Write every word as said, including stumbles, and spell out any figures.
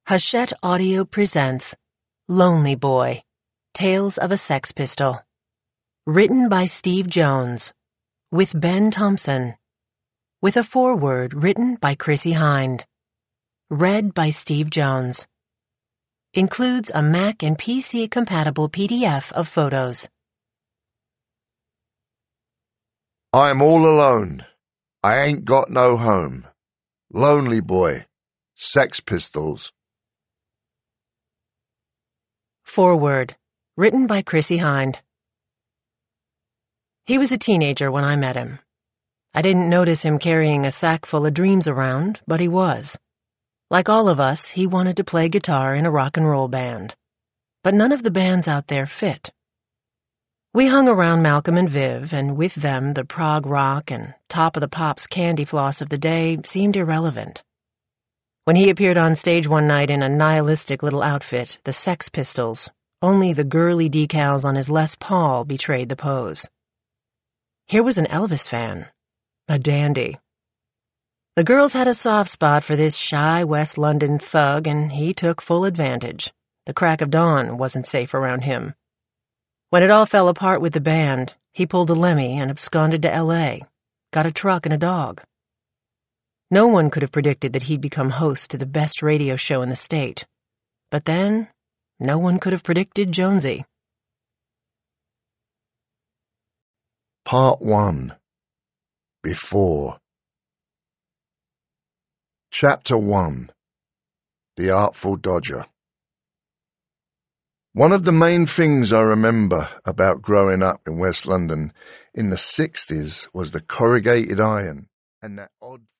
Hachette Audio presents Lonely Boy, Tales of a Sex Pistol. Written by Steve Jones, with Ben Thompson. With a foreword written by Chrissy Hind. Read by Steve Jones. Includes a Mac and P C-compatible P D F of photos. I'm all alone. I ain't got no home. Lonely Boy, Sex Pistols. Foreword, written by Chrissy Hind. He was a teenager when I met him. I didn't notice him carrying a sack full of dreams around, but he was. Like all of us, he wanted to play guitar in a rock and roll band. But none of the bands out there fit. We hung around Malcolm and Viv, and with them the prog rock and Top of the Pops candy floss of the day seemed irrelevant. When he appeared on stage one night in a nihilistic little outfit, the Sex Pistols, only the girly decals on his Les Paul betrayed the pose. Here was an Elvis fan, a dandy. The girls had a soft spot for this shy West London thug, and he took full advantage. The crack of dawn wasn't safe around him. When it all fell apart with the band, he pulled a Lemmy and absconded to L A, got a truck and a dog. No one could have predicted that he'd become host to the best radio show in the state. But then, no one could have predicted Jonesy. Part one. Before. Chapter one. The Artful Dodger. One of the main things I remember about growing up in West London in the sixties was the corrugated iron and that odd